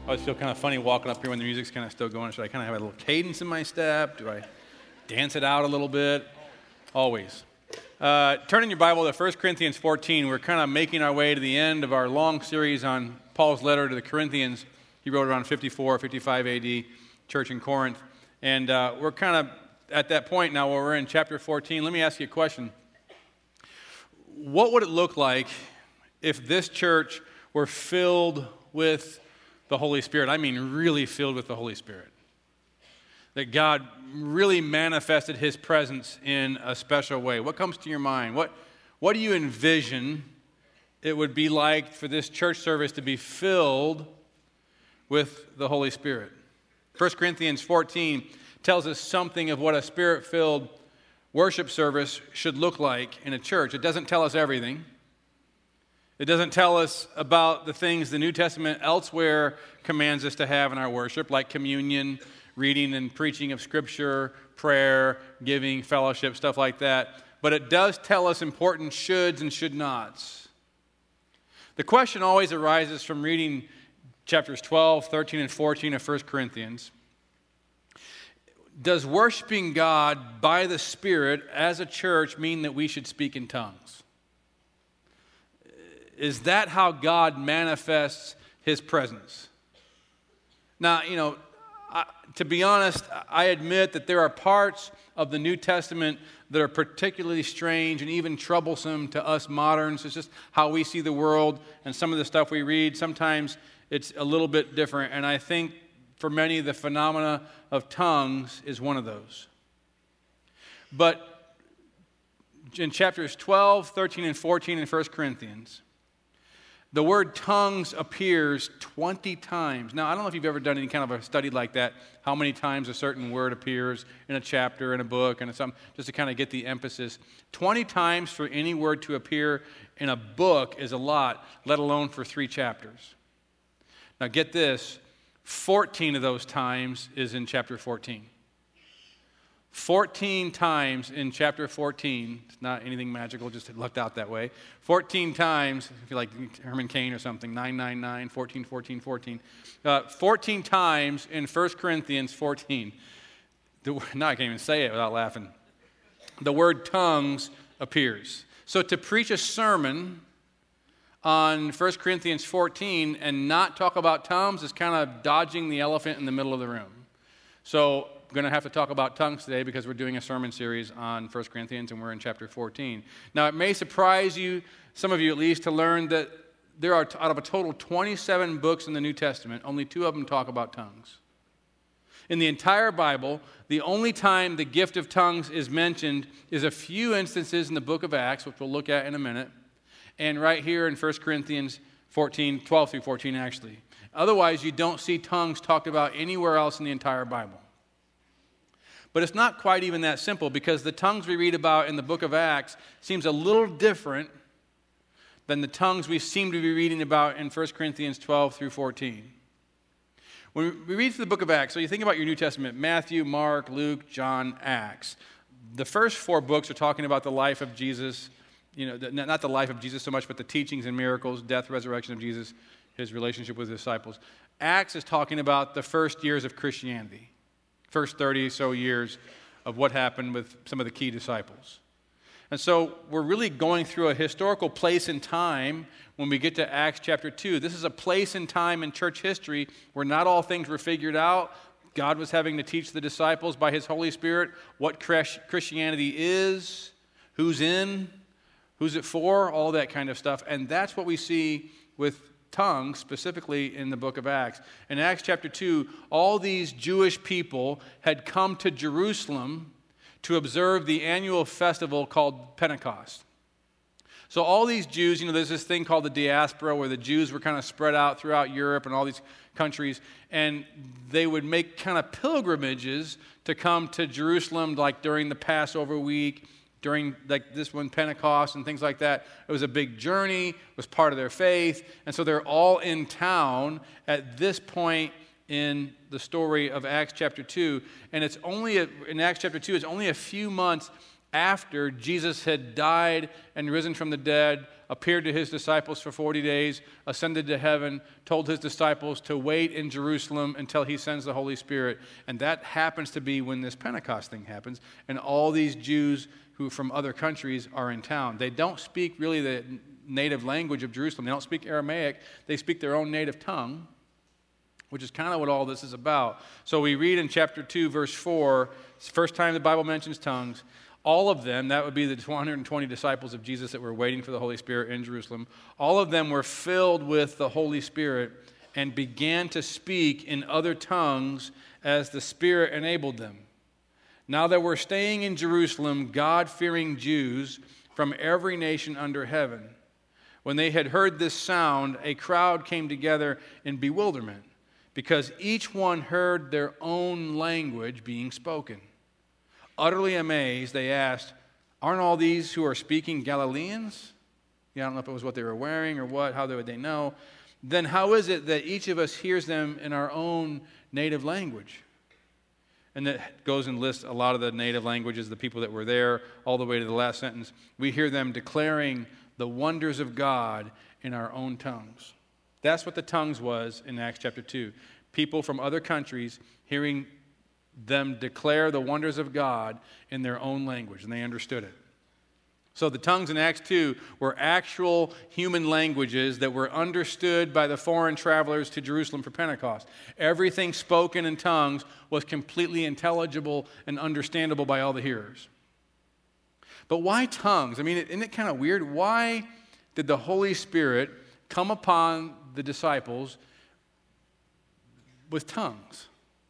I always feel kind of funny walking up here when the music's kind of still going. Should I kind of have a little cadence in my step? Do I dance it out a little bit? Always. Turning your Bible to 1 Corinthians 14, we're kind of making our way to the end of our long series on Paul's letter to the Corinthians. He wrote around 54, 55 AD, church in Corinth. And we're kind of at that point now where we're in chapter 14. Let me ask you a question. What would it look like if this church were filled with the Holy Spirit? I mean really filled with the Holy Spirit. That God really manifested His presence in a special way. What comes to your mind? What do you envision it would be like for this church service to be filled with the Holy Spirit? 1 Corinthians 14 tells us something of what a Spirit-filled worship service should look like in a church. It doesn't tell us everything. It doesn't tell us about the things the New Testament elsewhere commands us to have in our worship, like communion, reading and preaching of Scripture, prayer, giving, fellowship, stuff like that. But it does tell us important shoulds and should nots. The question always arises from reading chapters 12, 13, and 14 of 1 Corinthians. Does worshiping God by the Spirit as a church mean that we should speak in tongues? Is that how God manifests His presence? Now, to be honest, I admit that there are parts of the New Testament that are particularly strange and even troublesome to us moderns. It's just how we see the world and some of the stuff we read. Sometimes it's a little bit different, and I think for many, the phenomena of tongues is one of those. But in chapters 12, 13, and 14 in 1 Corinthians, the word tongues appears 20 times. Now, I don't know if you've ever done any kind of a study like that, how many times a certain word appears in a chapter, in a book, and something, just to kind of get the emphasis. 20 times for any word to appear in a book is a lot, let alone for 3 chapters. Now, get this, 14 of those times is in chapter 14. 14 times in chapter 14, it's not anything magical, just it lucked out that way. 14 times, if you like Herman Cain or something, 999, 14, 14, 14. 14 times in 1 Corinthians 14. Now I can't even say it without laughing. The word tongues appears. So to preach a sermon on 1 Corinthians 14 and not talk about tongues is kind of dodging the elephant in the middle of the room. So we're going to have to talk about tongues today because we're doing a sermon series on 1 Corinthians and we're in chapter 14. Now, it may surprise you, some of you at least, to learn that there are, out of a total 27 books in the New Testament, only 2 of them talk about tongues. In the entire Bible, the only time the gift of tongues is mentioned is a few instances in the book of Acts, which we'll look at in a minute, and right here in 1 Corinthians 14, 12 through 14 actually. Otherwise, you don't see tongues talked about anywhere else in the entire Bible. But it's not quite even that simple because the tongues we read about in the book of Acts seems a little different than the tongues we seem to be reading about in 1 Corinthians 12 through 14. When we read through the book of Acts, so you think about your New Testament, Matthew, Mark, Luke, John, Acts. The first 4 books are talking about the life of Jesus, not the life of Jesus so much, but the teachings and miracles, death, resurrection of Jesus, His relationship with His disciples. Acts is talking about the first years of Christianity. First 30 or so years of what happened with some of the key disciples. And so we're really going through a historical place in time when we get to Acts chapter 2. This is a place in time in church history where not all things were figured out. God was having to teach the disciples by His Holy Spirit what Christianity is, who's in, who's it for, all that kind of stuff. And that's what we see with tongues, specifically in the book of Acts. In Acts chapter 2, all these Jewish people had come to Jerusalem to observe the annual festival called Pentecost. So all these Jews, there's this thing called the diaspora where the Jews were kind of spread out throughout Europe and all these countries, and they would make kind of pilgrimages to come to Jerusalem, like during the Passover week, during like this one, Pentecost and things like that. It was a big journey, it was part of their faith, and so they're all in town at this point in the story of Acts chapter 2, and it's only, in Acts chapter 2, it's only a few months after Jesus had died and risen from the dead, appeared to his disciples for 40 days, ascended to heaven, told his disciples to wait in Jerusalem until he sends the Holy Spirit. And that happens to be when this Pentecost thing happens, and all these Jews who from other countries are in town. They don't speak really the native language of Jerusalem. They don't speak Aramaic. They speak their own native tongue, which is kind of what all this is about. So we read in chapter 2, verse 4, it's the first time the Bible mentions tongues. All of them, that would be the 120 disciples of Jesus that were waiting for the Holy Spirit in Jerusalem, all of them were filled with the Holy Spirit and began to speak in other tongues as the Spirit enabled them. Now there were staying in Jerusalem God-fearing Jews from every nation under heaven. When they had heard this sound, a crowd came together in bewilderment, because each one heard their own language being spoken. Utterly amazed, they asked, "Aren't all these who are speaking Galileans?" Yeah, I don't know if it was what they were wearing or what, how would they know? Then how is it that each of us hears them in our own native language? And that goes and lists a lot of the native languages, the people that were there, all the way to the last sentence. We hear them declaring the wonders of God in our own tongues. That's what the tongues was in Acts chapter 2. People from other countries hearing them declare the wonders of God in their own language, and they understood it. So the tongues in Acts 2 were actual human languages that were understood by the foreign travelers to Jerusalem for Pentecost. Everything spoken in tongues was completely intelligible and understandable by all the hearers. But why tongues? I mean, isn't it kind of weird? Why did the Holy Spirit come upon the disciples with tongues,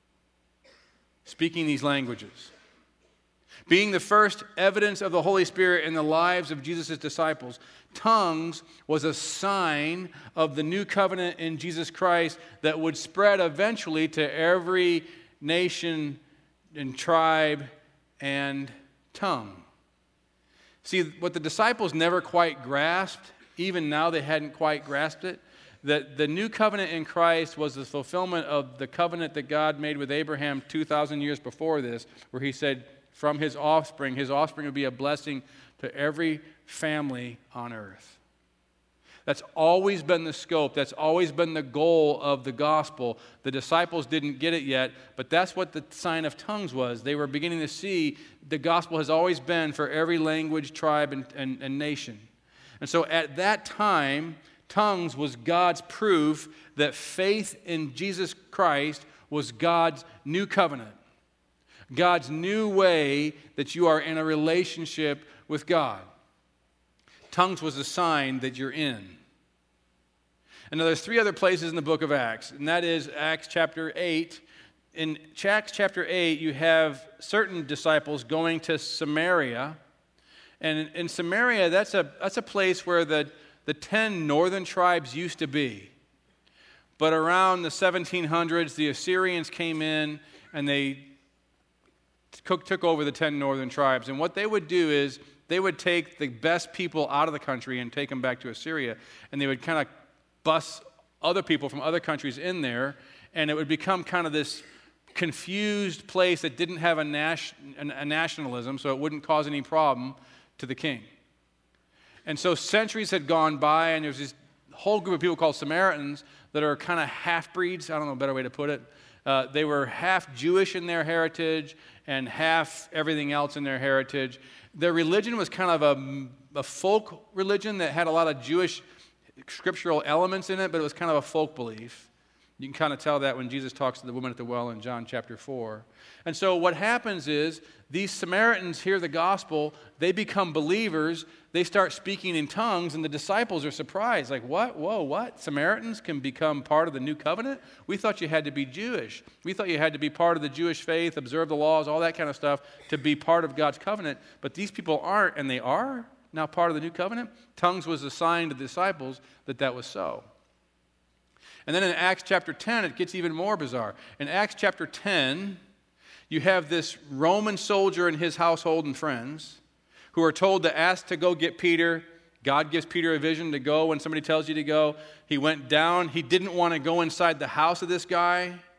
speaking these languages? Being the first evidence of the Holy Spirit in the lives of Jesus' disciples, tongues was a sign of the new covenant in Jesus Christ that would spread eventually to every nation and tribe and tongue. See, what the disciples never quite grasped, even now they hadn't quite grasped it, that the new covenant in Christ was the fulfillment of the covenant that God made with Abraham 2,000 years before this, where he said, from his offspring would be a blessing to every family on earth. That's always been the scope. That's always been the goal of the gospel. The disciples didn't get it yet, but that's what the sign of tongues was. They were beginning to see the gospel has always been for every language, tribe, and nation. And so at that time, tongues was God's proof that faith in Jesus Christ was God's new covenant. God's new way that you are in a relationship with God. Tongues was a sign that you're in. And now there's three other places in the book of Acts, and that is Acts chapter 8. In Acts chapter 8, you have certain disciples going to Samaria. And in Samaria, that's a place where the 10 northern tribes used to be. But around the 1700s, the Assyrians came in and they took over the 10 northern tribes. And what they would do is they would take the best people out of the country and take them back to Assyria. And they would kind of bus other people from other countries in there. And it would become kind of this confused place that didn't have a nationalism, so it wouldn't cause any problem to the king. And so centuries had gone by, and there's this whole group of people called Samaritans that are kind of half-breeds. I don't know a better way to put it. They were half Jewish in their heritage and half everything else in their heritage. Their religion was kind of a folk religion that had a lot of Jewish scriptural elements in it, but it was kind of a folk belief. You can kind of tell that when Jesus talks to the woman at the well in John chapter 4. And so what happens is these Samaritans hear the gospel, they become believers, they start speaking in tongues, and the disciples are surprised. Like, what? Whoa, what? Samaritans can become part of the new covenant? We thought you had to be Jewish. We thought you had to be part of the Jewish faith, observe the laws, all that kind of stuff to be part of God's covenant. But these people aren't, and they are now part of the new covenant. Tongues was a sign to the disciples that was so. And then in Acts chapter 10, it gets even more bizarre. In Acts chapter 10, you have this Roman soldier and his household and friends who are told to ask to go get Peter. God gives Peter a vision to go when somebody tells you to go. He went down. He didn't want to go inside the house of this guy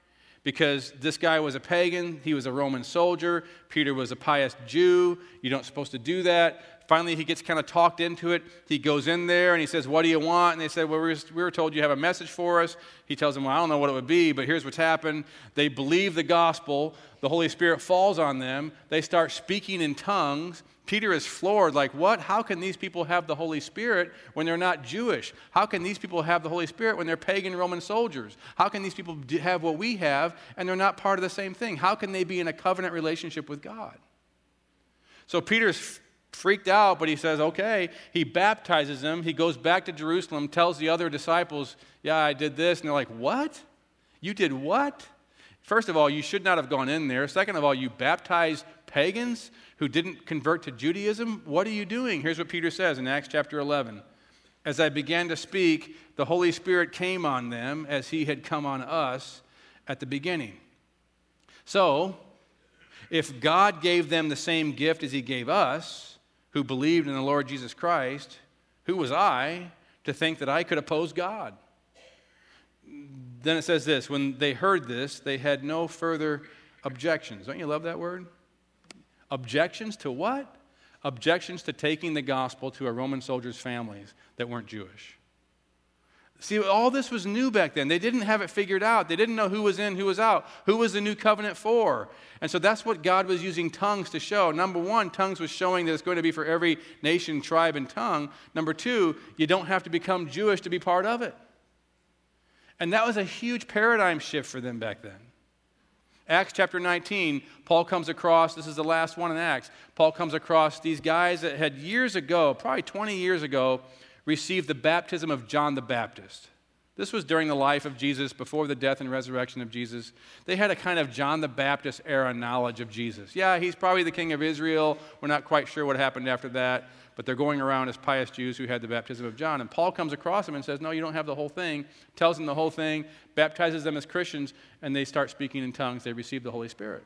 because this guy was a pagan. He was a Roman soldier. Peter was a pious Jew. You don't supposed to do that. Finally, he gets kind of talked into it. He goes in there and he says, what do you want? And they said, well, we were told you have a message for us. He tells them, well, I don't know what it would be, but here's what's happened. They believe the gospel. The Holy Spirit falls on them. They start speaking in tongues. Peter is floored, like, what? How can these people have the Holy Spirit when they're not Jewish? How can these people have the Holy Spirit when they're pagan Roman soldiers? How can these people have what we have and they're not part of the same thing? How can they be in a covenant relationship with God? So Peter's freaked out, but he says, okay. He baptizes them. He goes back to Jerusalem, tells the other disciples, yeah, I did this. And they're like, what? You did what? First of all, you should not have gone in there. Second of all, you baptized pagans who didn't convert to Judaism. What are you doing? Here's what Peter says in Acts chapter 11. As I began to speak, the Holy Spirit came on them as he had come on us at the beginning. So, if God gave them the same gift as he gave us, who believed in the Lord Jesus Christ, who was I to think that I could oppose God? Then it says this, when they heard this, they had no further objections. Don't you love that word? Objections to what? Objections to taking the gospel to a Roman soldier's families that weren't Jewish. See, all this was new back then. They didn't have it figured out. They didn't know who was in, who was out, who was the new covenant for. And so that's what God was using tongues to show. Number one, tongues was showing that it's going to be for every nation, tribe, and tongue. Number two, you don't have to become Jewish to be part of it. And that was a huge paradigm shift for them back then. Acts chapter 19, Paul comes across, this is the last one in Acts, Paul comes across these guys that had years ago, probably 20 years ago, received the baptism of John the Baptist. This was during the life of Jesus, before the death and resurrection of Jesus. They had a kind of John the Baptist era knowledge of Jesus. Yeah, he's probably the king of Israel. We're not quite sure what happened after that, but they're going around as pious Jews who had the baptism of John. And Paul comes across them and says, no, you don't have the whole thing, tells them the whole thing, baptizes them as Christians, and they start speaking in tongues. They receive the Holy Spirit.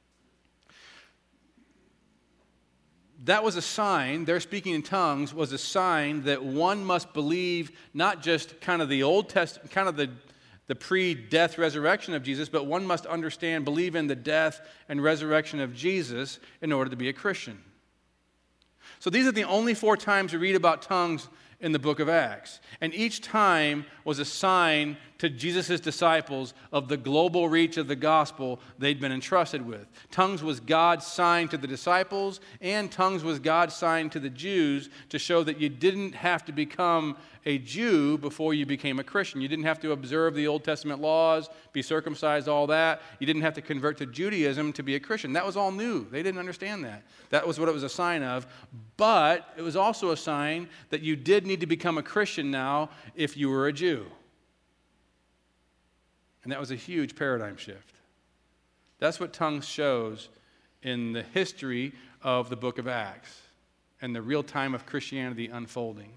That was a sign, their speaking in tongues was a sign that one must believe not just kind of the Old Testament, kind of the pre-death resurrection of Jesus, but one must understand, believe in the death and resurrection of Jesus in order to be a Christian. So these are the only 4 times we read about tongues in the book of Acts. And each time was a sign to Jesus' disciples of the global reach of the gospel they'd been entrusted with. Tongues was God's sign to the disciples, and tongues was God's sign to the Jews to show that you didn't have to become a Jew before you became a Christian. You didn't have to observe the Old Testament laws, be circumcised, all that. You didn't have to convert to Judaism to be a Christian. That was all new. They didn't understand that. That was what it was a sign of. But it was also a sign that you did need to become a Christian now if you were a Jew. And that was a huge paradigm shift. That's what tongues shows in the history of the book of Acts and the real time of Christianity unfolding.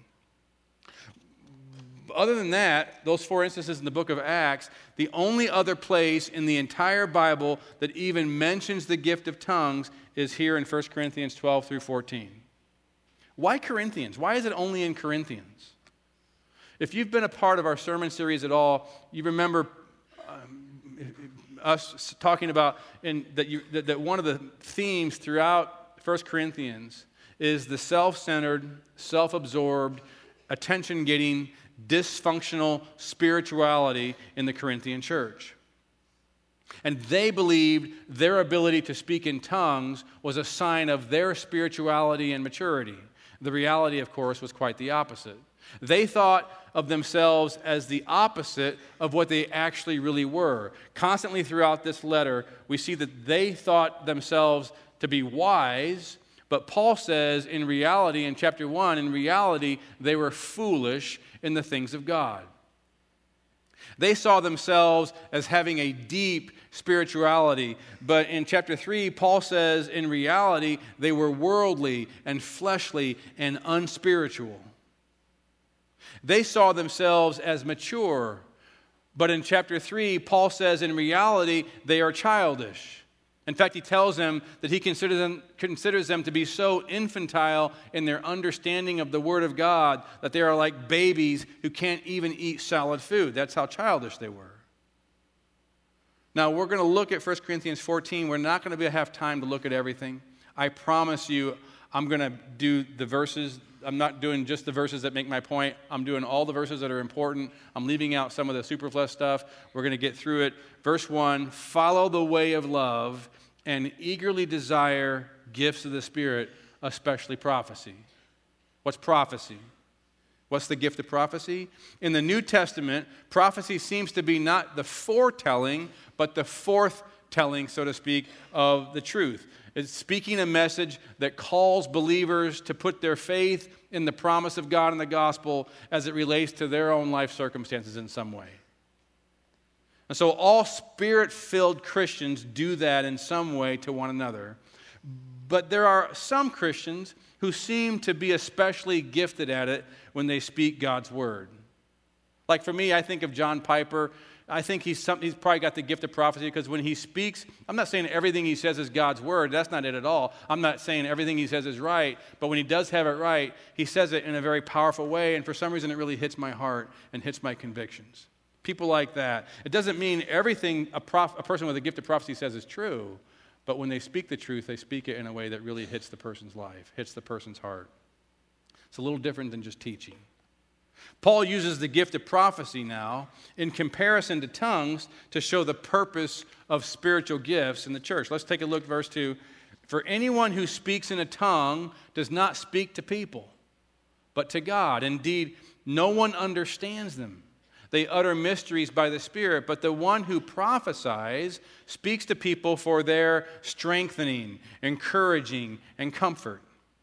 Other than that, those 4 instances in the book of Acts, the only other place in the entire Bible that even mentions the gift of tongues is here in 1 Corinthians 12 through 14. Why Corinthians? Why is it only in Corinthians? If you've been a part of our sermon series at all, you remember us talking about that one of the themes throughout 1 Corinthians is the self-centered, self-absorbed, attention-getting, dysfunctional spirituality in the Corinthian church. And they believed their ability to speak in tongues was a sign of their spirituality and maturity. The reality, of course, was quite the opposite. They thought of themselves as the opposite of what they actually really were. Constantly throughout this letter, we see that they thought themselves to be wise, but Paul says in reality, in chapter 1, in reality, they were foolish in the things of God. They saw themselves as having a deep spirituality, but in chapter 3, Paul says in reality, they were worldly and fleshly and unspiritual. They saw themselves as mature, but in chapter 3, Paul says in reality, they are childish. In fact, he tells them that he considers them to be so infantile in their understanding of the Word of God that they are like babies who can't even eat solid food. That's how childish they were. Now, we're going to look at 1 Corinthians 14. We're not going to have time to look at everything. I promise you, I'm going to do the verses. I'm not doing just the verses that make my point. I'm doing all the verses that are important. I'm leaving out some of the superfluous stuff. We're going to get through it. Verse 1, follow the way of love and eagerly desire gifts of the Spirit, especially prophecy. What's prophecy? What's the gift of prophecy? In the New Testament, prophecy seems to be not the foretelling, but the forthtelling, so to speak, of the truth. It's speaking a message that calls believers to put their faith in the promise of God and the gospel as it relates to their own life circumstances in some way. And so all Spirit-filled Christians do that in some way to one another. But there are some Christians who seem to be especially gifted at it when they speak God's word. Like for me, I think of John Piper. I think he's probably got the gift of prophecy because when he speaks, I'm not saying everything he says is God's word. That's not it at all. I'm not saying everything he says is right. But when he does have it right, he says it in a very powerful way. And for some reason, it really hits my heart and hits my convictions. People like that. It doesn't mean everything a person with a gift of prophecy says is true. But when they speak the truth, they speak it in a way that really hits the person's life, hits the person's heart. It's a little different than just teaching. Paul uses the gift of prophecy now in comparison to tongues to show the purpose of spiritual gifts in the church. Let's take a look at verse 2. For anyone who speaks in a tongue does not speak to people, but to God. Indeed, no one understands them. They utter mysteries by the Spirit, but the one who prophesies speaks to people for their strengthening, encouraging, and comfort.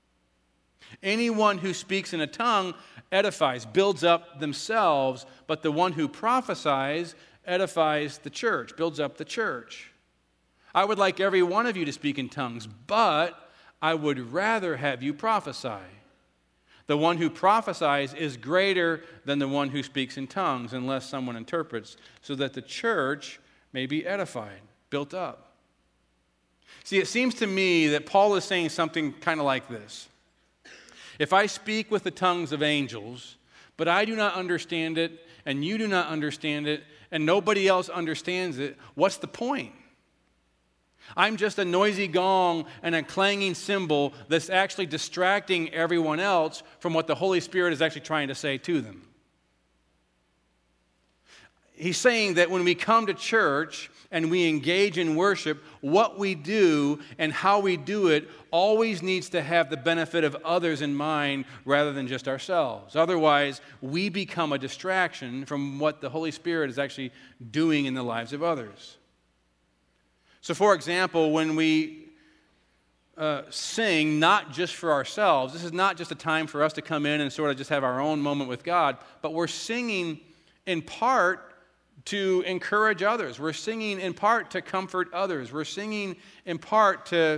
Anyone who speaks in a tongue edifies, builds up themselves, but the one who prophesies edifies the church, builds up the church. I would like every one of you to speak in tongues, but I would rather have you prophesy. The one who prophesies is greater than the one who speaks in tongues, unless someone interprets, so that the church may be edified, built up. See, it seems to me that Paul is saying something kind of like this. If I speak with the tongues of angels, but I do not understand it, and you do not understand it, and nobody else understands it, what's the point? I'm just a noisy gong and a clanging cymbal that's actually distracting everyone else from what the Holy Spirit is actually trying to say to them. He's saying that when we come to church and we engage in worship, what we do and how we do it always needs to have the benefit of others in mind rather than just ourselves. Otherwise, we become a distraction from what the Holy Spirit is actually doing in the lives of others. So, for example, when we sing not just for ourselves, this is not just a time for us to come in and sort of just have our own moment with God, but we're singing in part to encourage others. We're singing in part to comfort others. We're singing in part to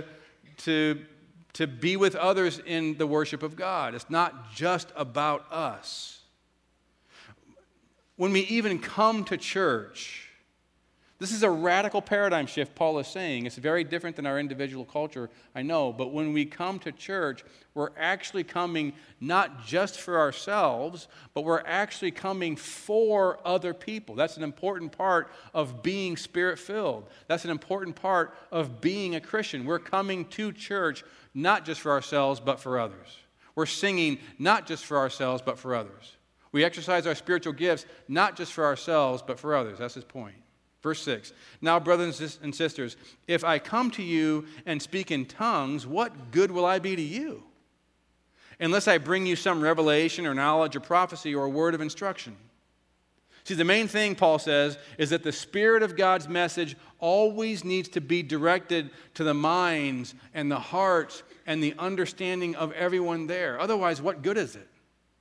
be with others in the worship of God. It's not just about us. When we even come to church, this is a radical paradigm shift Paul is saying. It's very different than our individual culture, I know. But when we come to church, we're actually coming not just for ourselves, but we're actually coming for other people. That's an important part of being Spirit-filled. That's an important part of being a Christian. We're coming to church not just for ourselves, but for others. We're singing not just for ourselves, but for others. We exercise our spiritual gifts not just for ourselves, but for others. That's his point. Verse 6, now, brothers and sisters, if I come to you and speak in tongues, what good will I be to you? Unless I bring you some revelation or knowledge or prophecy or a word of instruction. See, the main thing, Paul says, is that the Spirit of God's message always needs to be directed to the minds and the hearts and the understanding of everyone there. Otherwise, what good is it?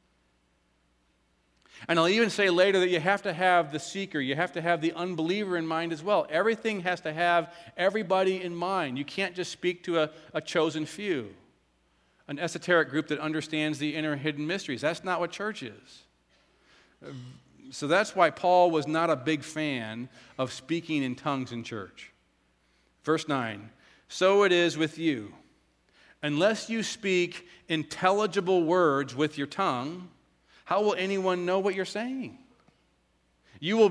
And I'll even say later that you have to have the seeker, you have to have the unbeliever in mind as well. Everything has to have everybody in mind. You can't just speak to a chosen few, an esoteric group that understands the inner hidden mysteries. That's not what church is. So that's why Paul was not a big fan of speaking in tongues in church. Verse 9, so it is with you. Unless you speak intelligible words with your tongue, how will anyone know what you're saying? You will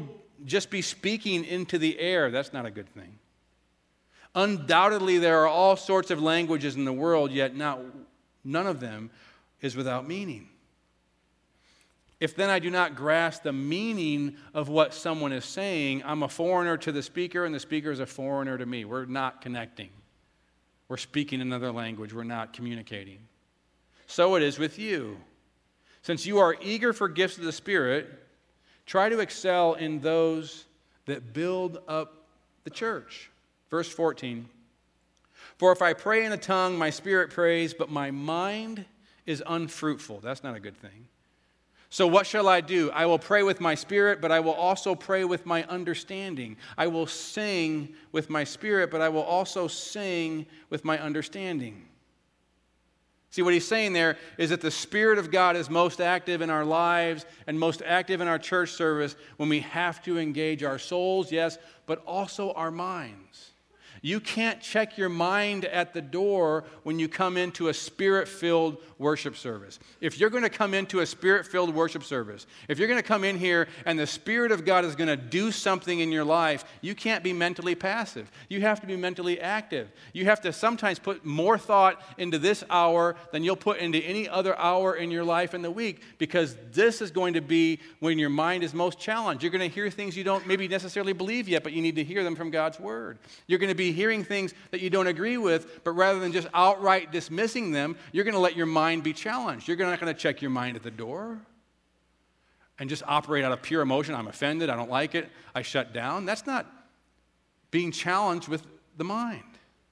just be speaking into the air. That's not a good thing. Undoubtedly, there are all sorts of languages in the world, yet none of them is without meaning. If then I do not grasp the meaning of what someone is saying, I'm a foreigner to the speaker, and the speaker is a foreigner to me. We're not connecting. We're speaking another language. We're not communicating. So it is with you. Since you are eager for gifts of the Spirit, try to excel in those that build up the church. Verse 14. For if I pray in a tongue, my spirit prays, but my mind is unfruitful. That's not a good thing. So what shall I do? I will pray with my spirit, but I will also pray with my understanding. I will sing with my spirit, but I will also sing with my understanding. See, what he's saying there is that the Spirit of God is most active in our lives and most active in our church service when we have to engage our souls, yes, but also our minds. You can't check your mind at the door when you come into a Spirit-filled worship service. If you're going to come into a Spirit-filled worship service, if you're going to come in here and the Spirit of God is going to do something in your life, you can't be mentally passive. You have to be mentally active. You have to sometimes put more thought into this hour than you'll put into any other hour in your life in the week, because this is going to be when your mind is most challenged. You're going to hear things you don't maybe necessarily believe yet, but you need to hear them from God's Word. You're going to be hearing things that you don't agree with, but rather than just outright dismissing them, you're going to let your mind be challenged. You're not going to check your mind at the door and just operate out of pure emotion. I'm offended. I don't like it. I shut down. That's not being challenged with the mind.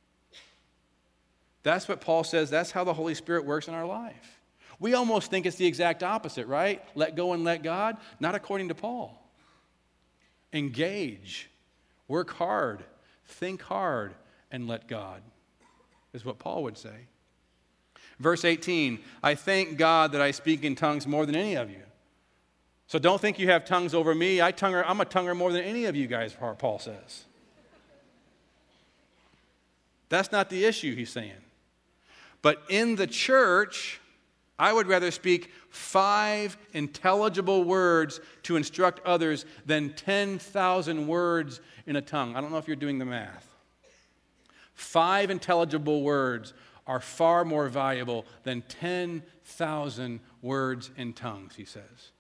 That's what Paul says. That's how the Holy Spirit works in our life. We almost think it's the exact opposite, right? Let go and let God. Not according to Paul. Engage. Work hard. Think hard and let God, is what Paul would say. Verse 18, I thank God that I speak in tongues more than any of you. So don't think you have tongues over me. I'm a tonguer more than any of you guys, Paul says. That's not the issue, he's saying. But in the church, I would rather speak 5 intelligible words to instruct others than 10,000 words in a tongue. I don't know if you're doing the math. 5 intelligible words are far more valuable than 10,000 words in tongues, he says.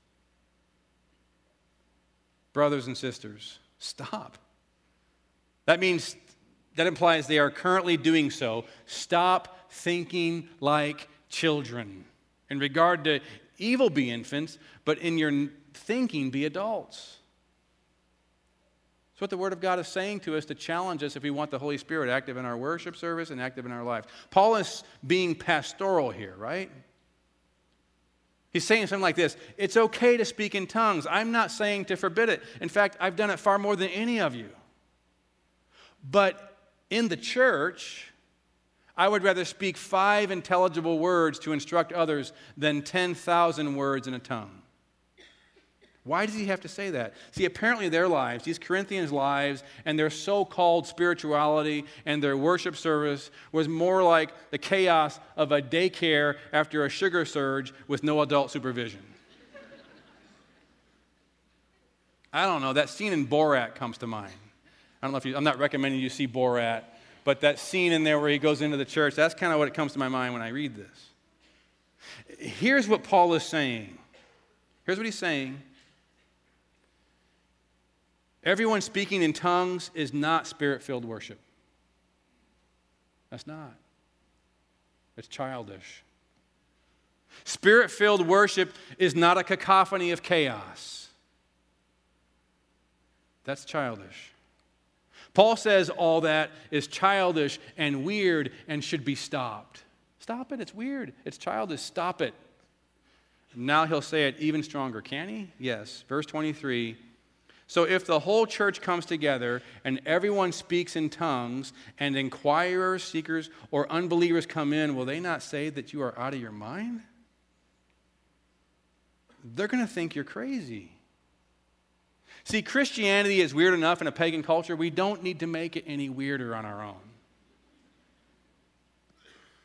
Brothers and sisters, stop. That implies they are currently doing so. Stop thinking like children. In regard to evil, be infants, but in your thinking, be adults. That's what the Word of God is saying to us to challenge us if we want the Holy Spirit active in our worship service and active in our lives. Paul is being pastoral here, right? He's saying something like this: it's okay to speak in tongues. I'm not saying to forbid it. In fact, I've done it far more than any of you. But in the church, I would rather speak 5 intelligible words to instruct others than 10,000 words in a tongue. Why does he have to say that? See, apparently their lives, these Corinthians' lives, and their so-called spirituality and their worship service was more like the chaos of a daycare after a sugar surge with no adult supervision. I don't know, that scene in Borat comes to mind. I don't know if I'm not recommending you see Borat, but that scene in there where he goes into the church, that's kind of what comes to my mind when I read this. Here's what Paul is saying. Here's what he's saying. Everyone speaking in tongues is not Spirit-filled worship. That's not. It's childish. Spirit-filled worship is not a cacophony of chaos. That's childish. Paul says all that is childish and weird and should be stopped. Stop it. It's weird. It's childish. Stop it. Now he'll say it even stronger. Can he? Yes. Verse 23. So if the whole church comes together and everyone speaks in tongues and inquirers, seekers, or unbelievers come in, will they not say that you are out of your mind? They're going to think you're crazy. See, Christianity is weird enough in a pagan culture. We don't need to make it any weirder on our own.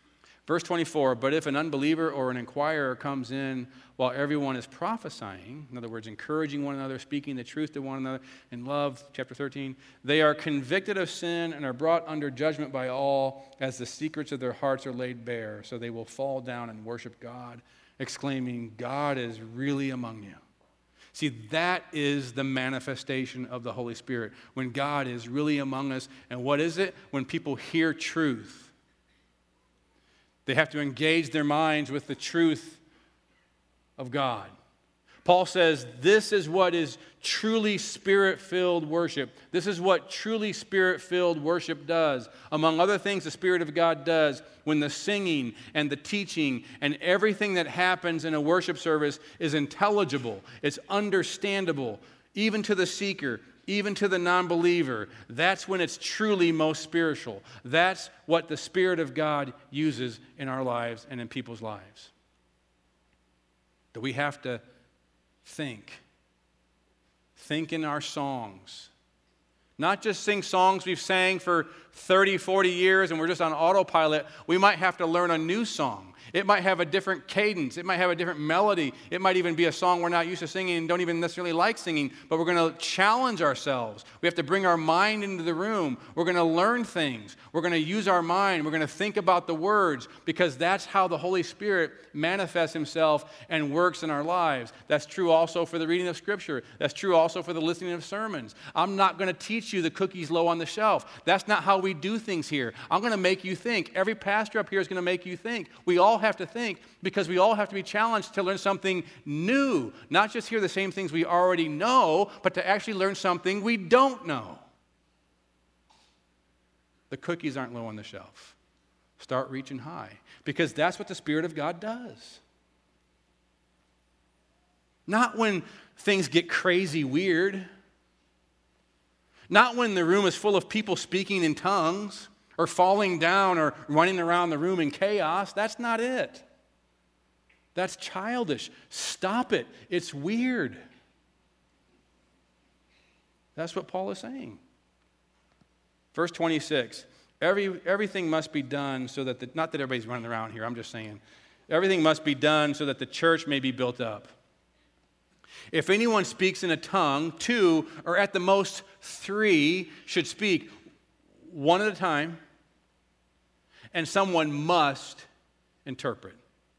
Verse 24, but if an unbeliever or an inquirer comes in while everyone is prophesying, in other words, encouraging one another, speaking the truth to one another in love, chapter 13, they are convicted of sin and are brought under judgment by all as the secrets of their hearts are laid bare. So they will fall down and worship God, exclaiming, God is really among you. See, that is the manifestation of the Holy Spirit, when God is really among us. And what is it? When people hear truth. They have to engage their minds with the truth of God. Paul says this is what is truly Spirit-filled worship. This is what truly Spirit-filled worship does. Among other things the Spirit of God does when the singing and the teaching and everything that happens in a worship service is intelligible, it's understandable, even to the seeker, even to the non-believer. That's when it's truly most spiritual. That's what the Spirit of God uses in our lives and in people's lives. That we have to think in our songs. Not just sing songs we've sang for 30, 40 years and we're just on autopilot. We might have to learn a new song. It might have a different cadence. It might have a different melody. It might even be a song we're not used to singing and don't even necessarily like singing, but we're going to challenge ourselves. We have to bring our mind into the room. We're going to learn things. We're going to use our mind. We're going to think about the words, because that's how the Holy Spirit manifests himself and works in our lives. That's true also for the reading of Scripture. That's true also for the listening of sermons. I'm not going to teach you the cookies low on the shelf. That's not how we do things here. I'm going to make you think. Every pastor up here is going to make you think. We all have to think, because we all have to be challenged to learn something new. Not just hear the same things we already know, but to actually learn something we don't know. The cookies aren't low on the shelf. Start reaching high, because that's what the Spirit of God does. Not when things get crazy weird. Not when the room is full of people speaking in tongues or falling down or running around the room in chaos. That's not it. That's childish. Stop it. It's weird. That's what Paul is saying. Verse 26, everything must be done so that, not that everybody's running around here, I'm just saying, everything must be done so that the church may be built up. If anyone speaks in a tongue, 2 or at the most 3 should speak, one at a time, and someone must interpret.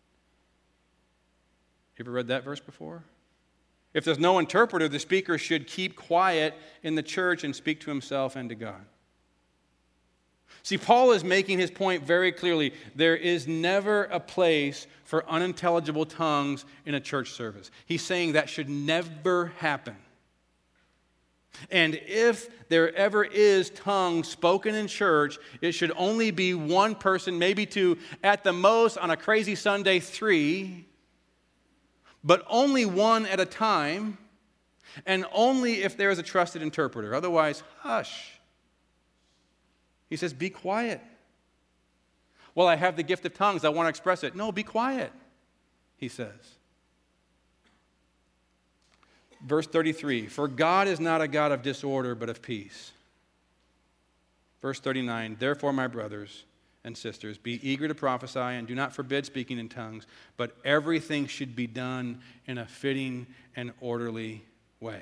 You ever read that verse before? If there's no interpreter, the speaker should keep quiet in the church and speak to himself and to God. See, Paul is making his point very clearly. There is never a place for unintelligible tongues in a church service. He's saying that should never happen. And if there ever is tongue spoken in church, it should only be one person, maybe 2, at the most on a crazy Sunday 3, but only one at a time, and only if there is a trusted interpreter. Otherwise, hush. He says, be quiet. Well, I have the gift of tongues. I want to express it. No, be quiet, he says. Verse 33, for God is not a God of disorder, but of peace. Verse 39, therefore, my brothers and sisters, be eager to prophesy and do not forbid speaking in tongues, but everything should be done in a fitting and orderly way.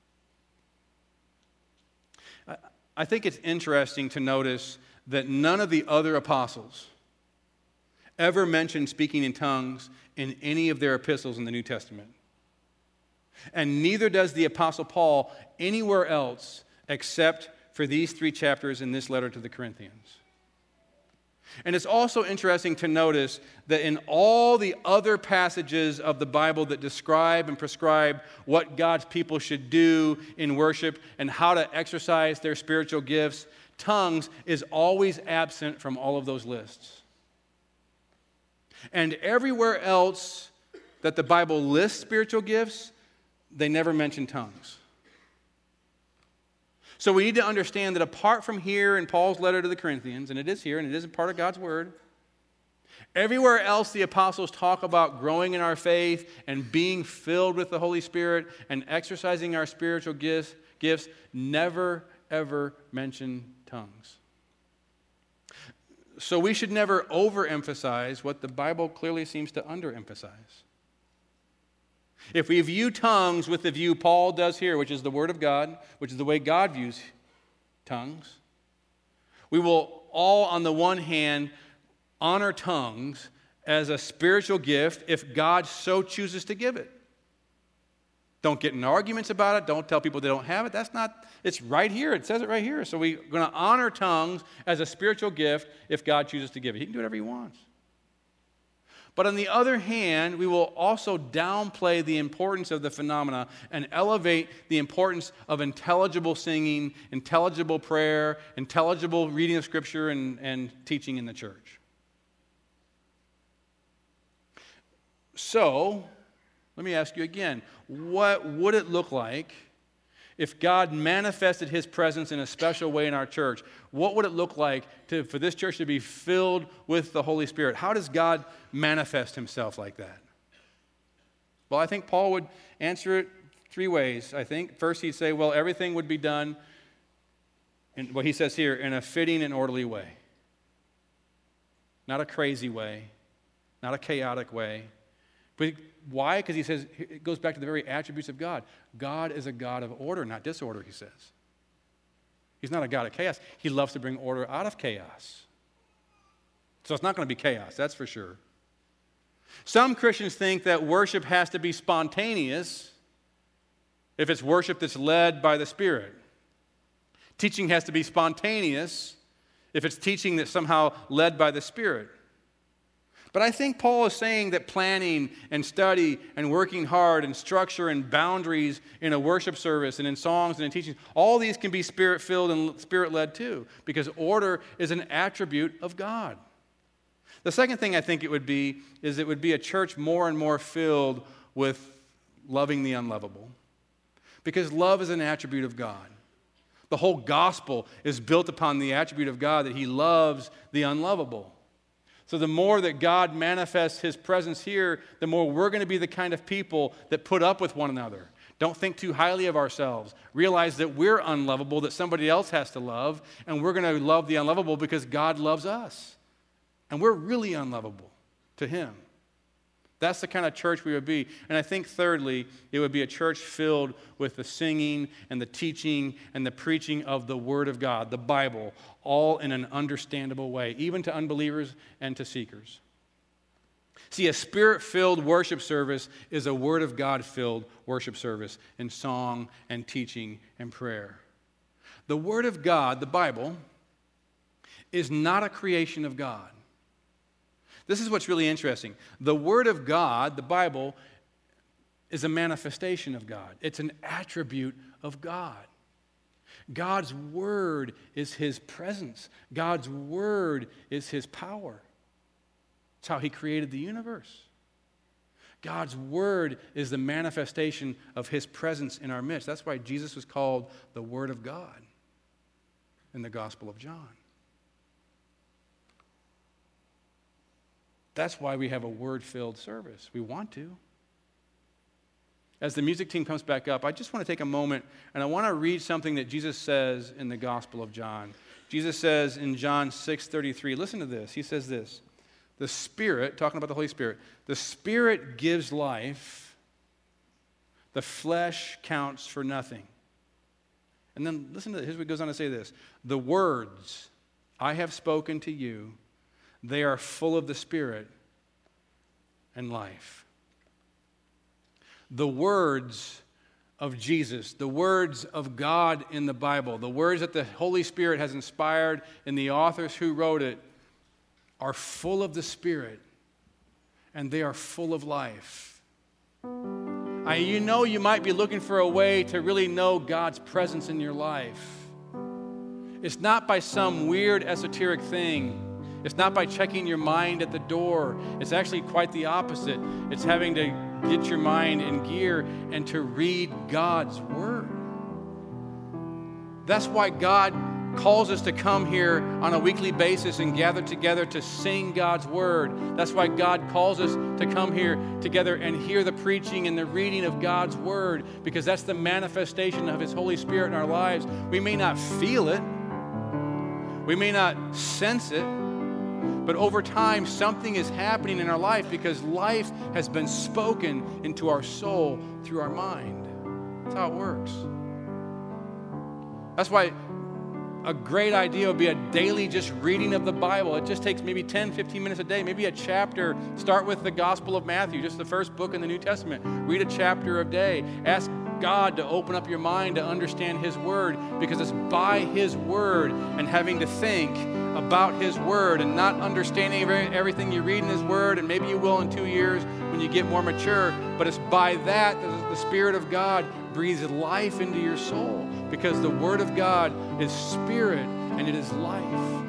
I think it's interesting to notice that none of the other apostles ever mentioned speaking in tongues in any of their epistles in the New Testament. And neither does the Apostle Paul anywhere else except for these 3 chapters in this letter to the Corinthians. And it's also interesting to notice that in all the other passages of the Bible that describe and prescribe what God's people should do in worship and how to exercise their spiritual gifts, tongues is always absent from all of those lists. And everywhere else that the Bible lists spiritual gifts, they never mention tongues. So we need to understand that apart from here in Paul's letter to the Corinthians, and it is here and it is a part of God's word, everywhere else the apostles talk about growing in our faith and being filled with the Holy Spirit and exercising our spiritual gifts never, ever mention tongues. So we should never overemphasize what the Bible clearly seems to underemphasize. If we view tongues with the view Paul does here, which is the Word of God, which is the way God views tongues, we will all, on the one hand, honor tongues as a spiritual gift if God so chooses to give it. Don't get in arguments about it. Don't tell people they don't have it. It's right here. It says it right here. So we're going to honor tongues as a spiritual gift if God chooses to give it. He can do whatever he wants. But on the other hand, we will also downplay the importance of the phenomena and elevate the importance of intelligible singing, intelligible prayer, intelligible reading of Scripture, and teaching in the church. So, let me ask you again, what would it look like if God manifested his presence in a special way in our church? What would it look like for this church to be filled with the Holy Spirit? How does God manifest himself like that? Well, I think Paul would answer it three ways, I think. First, he'd say, well, everything would be done, in what he says here, in a fitting and orderly way. Not a crazy way, not a chaotic way. But why? Because he says, it goes back to the very attributes of God. God is a God of order, not disorder, he says. He's not a God of chaos. He loves to bring order out of chaos. So it's not going to be chaos, that's for sure. Some Christians think that worship has to be spontaneous if it's worship that's led by the Spirit. Teaching has to be spontaneous if it's teaching that's somehow led by the Spirit. But I think Paul is saying that planning and study and working hard and structure and boundaries in a worship service and in songs and in teaching, all these can be Spirit-filled and Spirit-led too, because order is an attribute of God. The second thing I think it would be is it would be a church more and more filled with loving the unlovable, because love is an attribute of God. The whole gospel is built upon the attribute of God that he loves the unlovable. So the more that God manifests his presence here, the more we're going to be the kind of people that put up with one another. Don't think too highly of ourselves. Realize that we're unlovable, that somebody else has to love, and we're going to love the unlovable because God loves us. And we're really unlovable to him. That's the kind of church we would be. And I think thirdly, it would be a church filled with the singing and the teaching and the preaching of the Word of God, the Bible, all in an understandable way, even to unbelievers and to seekers. See, a Spirit-filled worship service is a Word of God-filled worship service in song and teaching and prayer. The Word of God, the Bible, is not a creation of God. This is what's really interesting. The Word of God, the Bible, is a manifestation of God. It's an attribute of God. God's Word is his presence. God's Word is his power. It's how he created the universe. God's Word is the manifestation of his presence in our midst. That's why Jesus was called the Word of God in the Gospel of John. That's why we have a word-filled service. We want to. As the music team comes back up, I just want to take a moment and I want to read something that Jesus says in the Gospel of John. Jesus says in John 6:33, listen to this. He says this, the Spirit, talking about the Holy Spirit, the Spirit gives life, the flesh counts for nothing. And then listen to this. Here's what he goes on to say this. The words I have spoken to you, they are full of the Spirit and life. The words of Jesus, the words of God in the Bible, the words that the Holy Spirit has inspired in the authors who wrote it are full of the Spirit and they are full of life. You know you might be looking for a way to really know God's presence in your life. It's not by some weird esoteric thing. It's not by checking your mind at the door. It's actually quite the opposite. It's having to get your mind in gear and to read God's Word. That's why God calls us to come here on a weekly basis and gather together to sing God's Word. That's why God calls us to come here together and hear the preaching and the reading of God's Word, because that's the manifestation of His Holy Spirit in our lives. We may not feel it. We may not sense it. But over time, something is happening in our life because life has been spoken into our soul through our mind. That's how it works. That's why a great idea would be a daily just reading of the Bible. It just takes maybe 10, 15 minutes a day, maybe a chapter. Start with the Gospel of Matthew, just the first book in the New Testament. Read a chapter a day. Ask God to open up your mind to understand His Word, because it's by His Word and having to think about His Word and not understanding everything you read in His Word, and maybe you will in 2 years when you get more mature, but it's by that the Spirit of God breathes life into your soul, because the Word of God is spirit and it is life.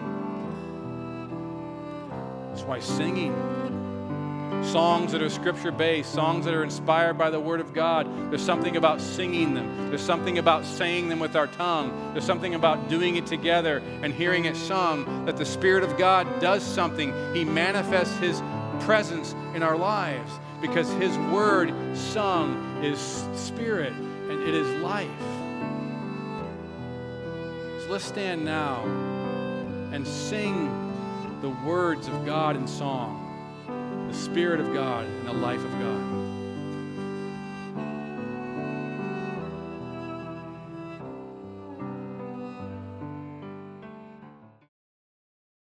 That's why singing, songs that are scripture-based, songs that are inspired by the Word of God, there's something about singing them. There's something about saying them with our tongue. There's something about doing it together and hearing it sung, that the Spirit of God does something. He manifests His presence in our lives because His Word sung is spirit and it is life. So let's stand now and sing the words of God in song, the Spirit of God and the life of God.